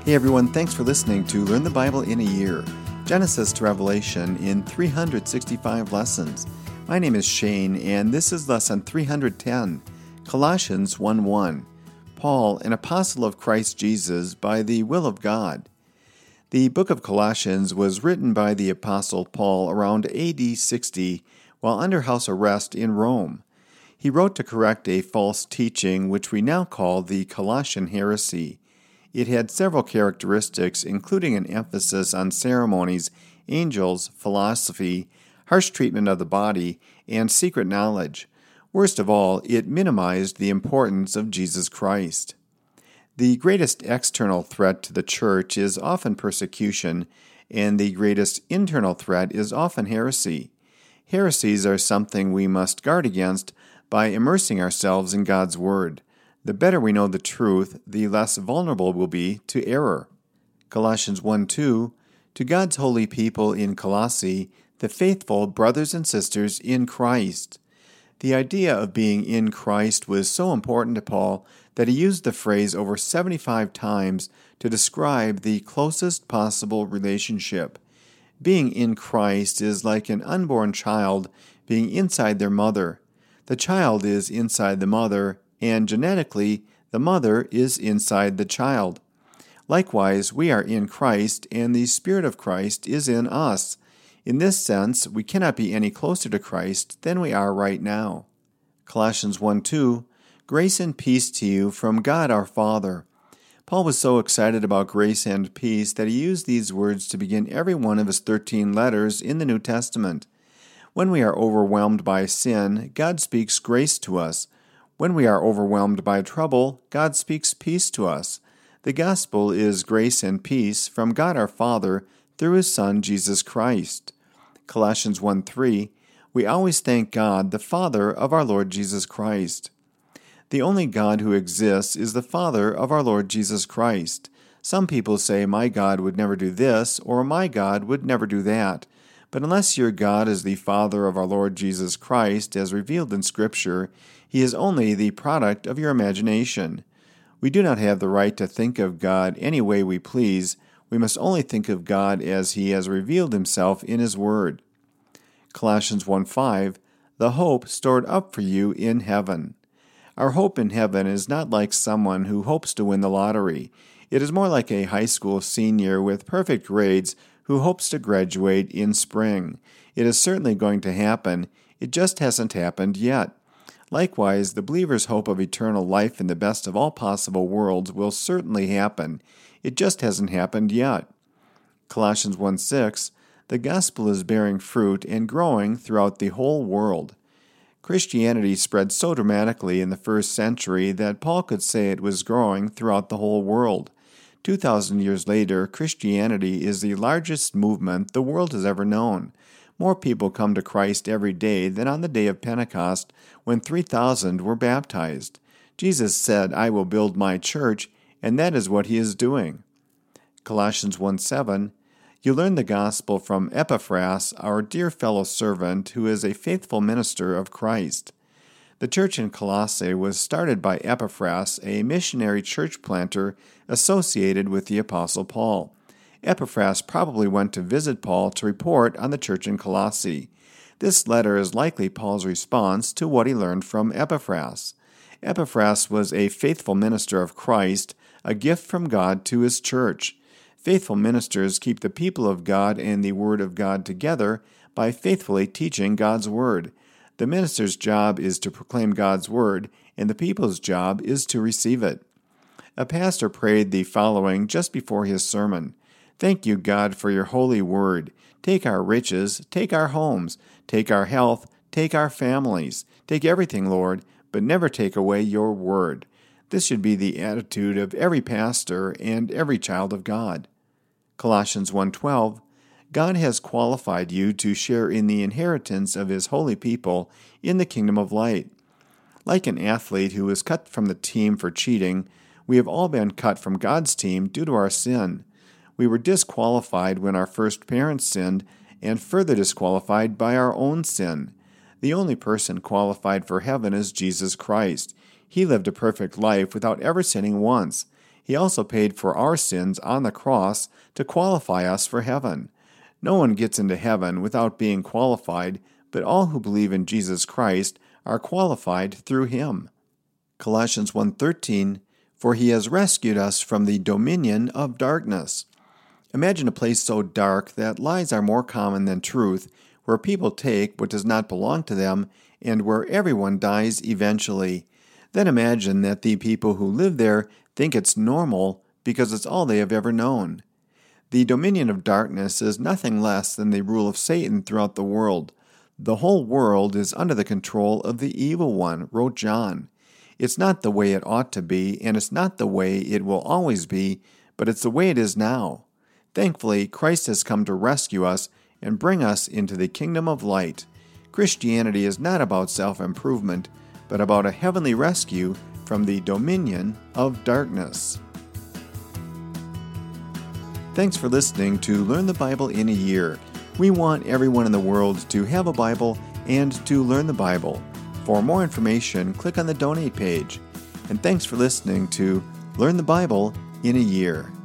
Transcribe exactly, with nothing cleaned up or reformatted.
Hey everyone, thanks for listening to Learn the Bible in a Year, Genesis to Revelation in three hundred sixty-five lessons. My name is Shane, and this is lesson three hundred ten, Colossians one one. Paul, an apostle of Christ Jesus by the will of God. The book of Colossians was written by the apostle Paul around A D sixty while under house arrest in Rome. He wrote to correct a false teaching which we now call the Colossian heresy. It had several characteristics, including an emphasis on ceremonies, angels, philosophy, harsh treatment of the body, and secret knowledge. Worst of all, it minimized the importance of Jesus Christ. The greatest external threat to the church is often persecution, and the greatest internal threat is often heresy. Heresies are something we must guard against by immersing ourselves in God's Word. The better we know the truth, the less vulnerable we'll be to error. Colossians one two, to God's holy people in Colossae, the faithful brothers and sisters in Christ. The idea of being in Christ was so important to Paul that he used the phrase over seventy-five times to describe the closest possible relationship. Being in Christ is like an unborn child being inside their mother. The child is inside the mother, and genetically, the mother is inside the child. Likewise, we are in Christ, and the Spirit of Christ is in us. In this sense, we cannot be any closer to Christ than we are right now. Colossians one two, grace and peace to you from God our Father. Paul was so excited about grace and peace that he used these words to begin every one of his thirteen letters in the New Testament. When we are overwhelmed by sin, God speaks grace to us. When we are overwhelmed by trouble, God speaks peace to us. The gospel is grace and peace from God our Father through His Son, Jesus Christ. Colossians one three, we always thank God, the Father of our Lord Jesus Christ. The only God who exists is the Father of our Lord Jesus Christ. Some people say, my God would never do this, or my God would never do that. But unless your God is the Father of our Lord Jesus Christ, as revealed in Scripture, He is only the product of your imagination. We do not have the right to think of God any way we please. We must only think of God as He has revealed Himself in His Word. Colossians one five, the hope stored up for you in heaven. Our hope in heaven is not like someone who hopes to win the lottery. It is more like a high school senior with perfect grades who hopes to graduate in spring. It is certainly going to happen. It just hasn't happened yet. Likewise, the believer's hope of eternal life in the best of all possible worlds will certainly happen. It just hasn't happened yet. Colossians one six, the gospel is bearing fruit and growing throughout the whole world. Christianity spread so dramatically in the first century that Paul could say it was growing throughout the whole world. Two thousand years later, Christianity is the largest movement the world has ever known. More people come to Christ every day than on the day of Pentecost, when three thousand were baptized. Jesus said, I will build my church, and that is what He is doing. Colossians one seven, you learn the gospel from Epaphras, our dear fellow servant, who is a faithful minister of Christ. The church in Colossae was started by Epaphras, a missionary church planter associated with the Apostle Paul. Epaphras probably went to visit Paul to report on the church in Colossae. This letter is likely Paul's response to what he learned from Epaphras. Epaphras was a faithful minister of Christ, a gift from God to His church. Faithful ministers keep the people of God and the Word of God together by faithfully teaching God's Word. The minister's job is to proclaim God's Word, and the people's job is to receive it. A pastor prayed the following just before his sermon. Thank you, God, for your holy word. Take our riches, take our homes, take our health, take our families. Take everything, Lord, but never take away your word. This should be the attitude of every pastor and every child of God. Colossians one twelve, God has qualified you to share in the inheritance of His holy people in the kingdom of light. Like an athlete who is cut from the team for cheating, we have all been cut from God's team due to our sin. We were disqualified when our first parents sinned, and further disqualified by our own sin. The only person qualified for heaven is Jesus Christ. He lived a perfect life without ever sinning once. He also paid for our sins on the cross to qualify us for heaven. No one gets into heaven without being qualified, but all who believe in Jesus Christ are qualified through Him. Colossians one thirteen, "For He has rescued us from the dominion of darkness." Imagine a place so dark that lies are more common than truth, where people take what does not belong to them, and where everyone dies eventually. Then imagine that the people who live there think it's normal because it's all they have ever known. The dominion of darkness is nothing less than the rule of Satan throughout the world. The whole world is under the control of the evil one, wrote John. It's not the way it ought to be, and it's not the way it will always be, but it's the way it is now. Thankfully, Christ has come to rescue us and bring us into the kingdom of light. Christianity is not about self-improvement, but about a heavenly rescue from the dominion of darkness. Thanks for listening to Learn the Bible in a Year. We want everyone in the world to have a Bible and to learn the Bible. For more information, click on the donate page. And thanks for listening to Learn the Bible in a Year.